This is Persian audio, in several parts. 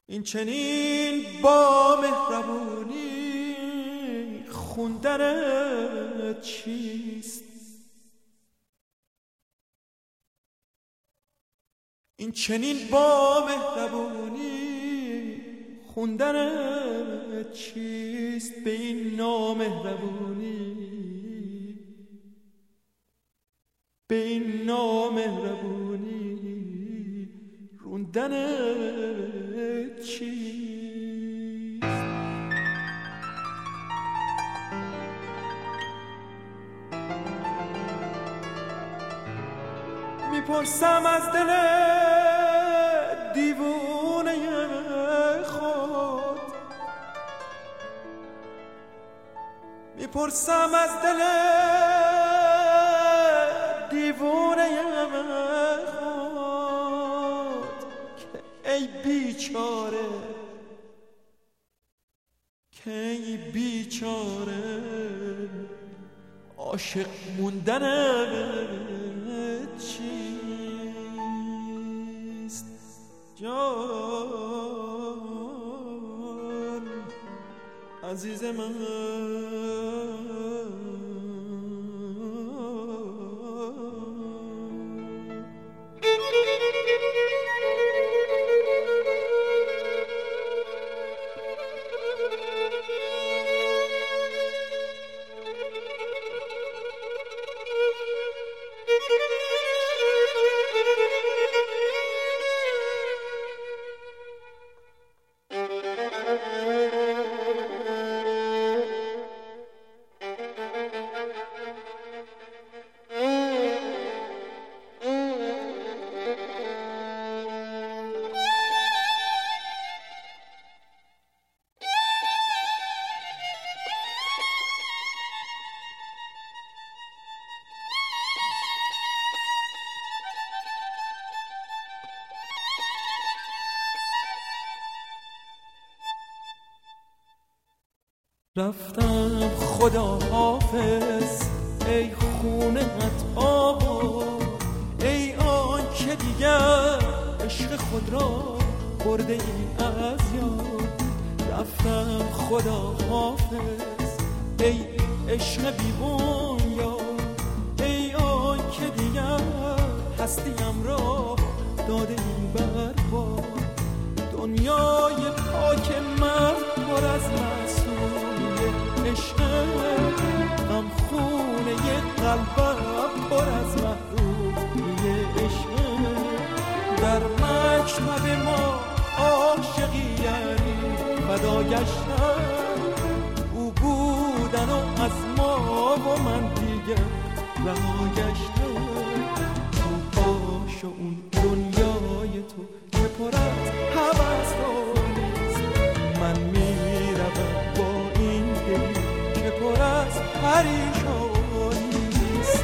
این چنین با مهربونی خوندنت چیست؟ این چنین با مهربونی خوندنت چیست؟ به این نامهربونی، به این نامهربونی روندنت چیست؟ میپرسم از دل دیوونه خود، میپرسم از دل دیوونه خود که ای بیچاره، که ای بیچاره عاشق موندنت چیست؟ جان عزیز من، رفتم خدا حافظ ای خونت آباد، ای آن که دیگر عشق خود را برده ای از یاد. رفتم خدا حافظ ای عشق بیبون یاد، ای آن که دیگر هستیم را داده ای برباد. دنیای پاک من پر از عشق، غم خونه قلبم پر از محرومی عشق. در مکتب ما عاشقی یعنی فدا گشتن، او بودن و از ما و من دیگه رها گشتن. تو باش و اون دنیای تو که پر از هوس نیست، من میروم با این دل که پر از پریشانیست.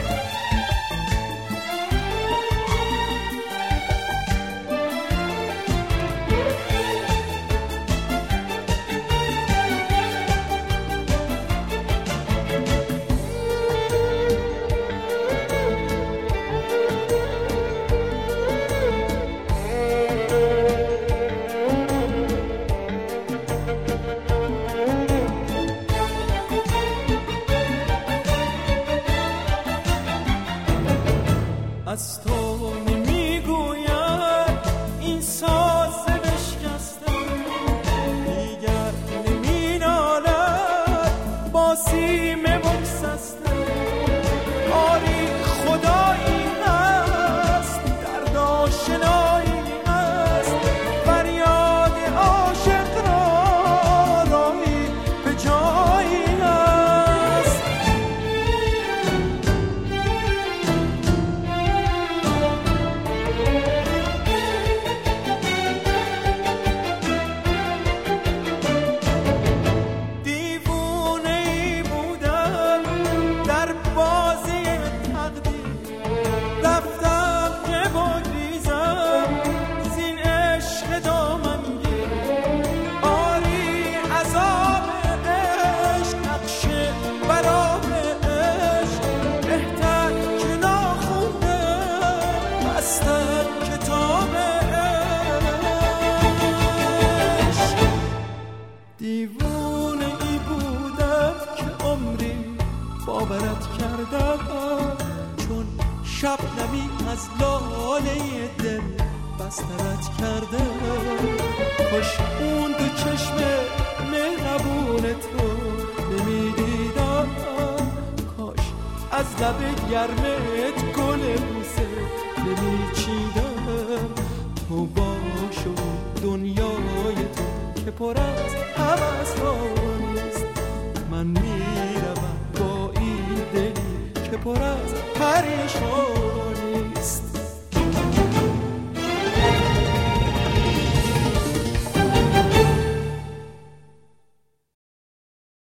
از لاله دل بسترت کرده. کاش اون دو چشم مهربون تو نمیدیدم، کاش از لب گرمت گل بوسه نمیچیدم. تو باش و دنیای تو که پر از هوس ها نیست، من میروم با این دلی که پر از پریشان.